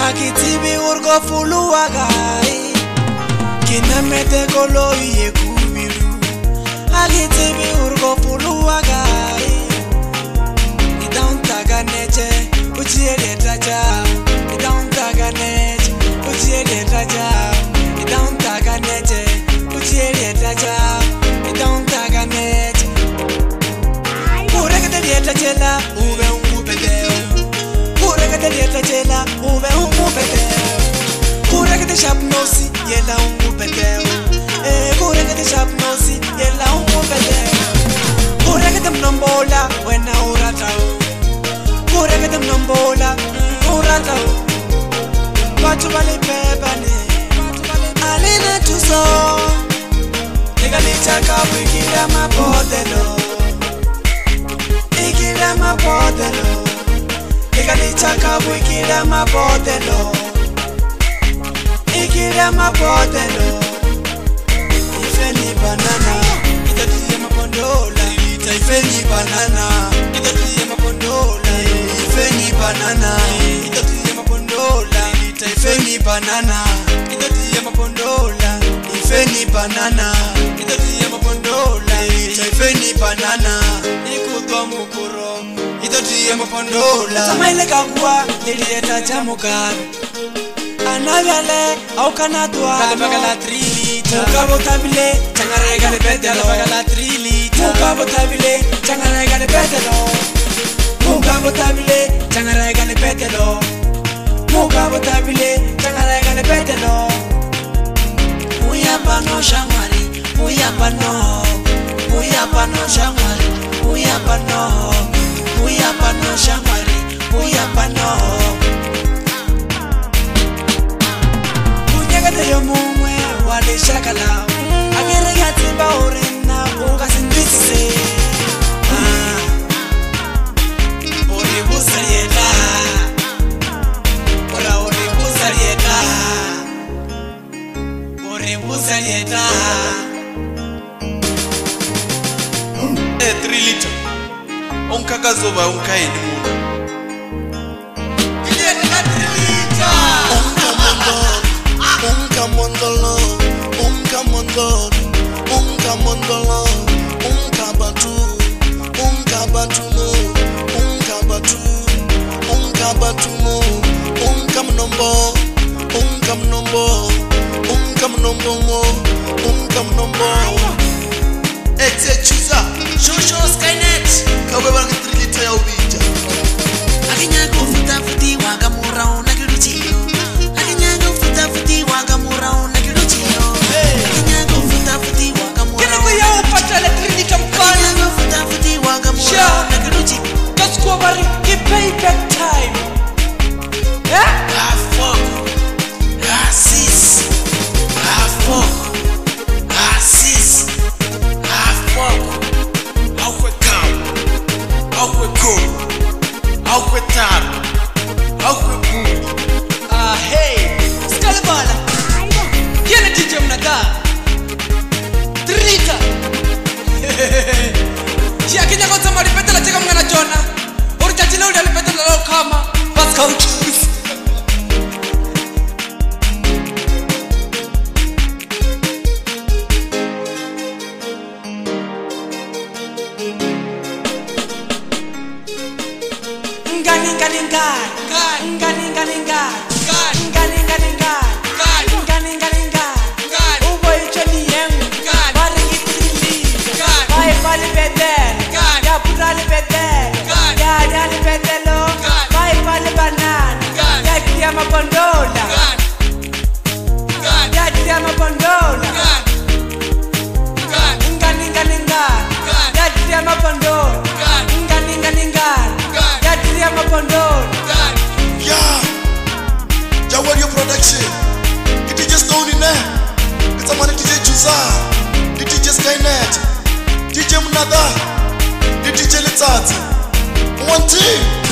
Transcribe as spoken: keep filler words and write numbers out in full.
Akitibi urgo fulu wagai Kinamete kolo iye kubiru Akitibi urgo fulu wagai Idauntaga neche Uchiere taja Idauntaga neche Uchiere taja Idauntaga neche Uchiere taja Idauntaga neche Urega dieta chela Ube umupedeo Urega dieta chela Ube umupedeo Urega de shapnosi Yela umupedeo Eh urega de shapnosi Yela umupedeo Urega de mnombola Wena uratao Urega de mnombola Uratao Batu bali pebane Alina tuzo Nigga lichaka Wikira mapodelo Ikira mapodelo Nigga lichaka Wikira mapodelo Ikira mapodelo Ifeni banana Itatiye mapondola Ifeni banana Itatiye mapondola Ifeni banana Itatiye mapondola Ifeni banana Itatiye mapondola Ifeni banana Itatiye mapondola Ifeni banana Ikutwa mukuro Itatiye mapondola Samaile kakua Nilieta chamukar Anagale au kanatwa Kalabagala trilita Mukabo tabile Changarega de petelo Kalabagala trilita Mukabo tabile Changarega de petelo Mukabo tabile Changarega de petelo Mukabo tabile Changarega de petelo Muyapa no shamari Muyapa no Muyapa no shamari Muyapa no Muyapa no shamari Muyapa no Yo mumwe wale shakala Agere yatimba orena Uga sindise Oribusa yeda Ora oribusa yeda Oribusa yeda Eh, three liter Onka kazoba onka eni muna Iliyeta three liter Onka mondo Unka mondolo, unka mondolo, unka mondolo, unka batu, unka batu mo, unka batu, unka batu mo, unka mnombo, unka mnombo, unka mnombo mo, unka mnombo. Ete chuza, shosho Skynet, kawe wangi trilita ya ubija. Akinya kufuta futi wanga mura una kiruchio. Futi wanga mura una kiruchio Kenya go futa futi wanga mura Kena kuya upata letrini kampani Kenya go futa futi wanga mura una kiruchio Just go over the payback time Eh? Ah fuck Ah sis Ah fuck Ah sis Ah fuck How we come How we go How we tap How we move Ah hey Kalabala Yena D J mnada Trika Chia kinya kota maripeta la chika mngana jona Ori chachile uli alipeta la lao kama Pascal Juice Ngani ngani ngani Ngani ngani ngani Mapondola God God damn mapondola God Ngani ngani ngani God damn mapondola Ngani ngani ngani God damn mapondola Yeah Jawario production D J Stone in there It's a man D J Chuza D J Skynet D J Mnada D J Letati One team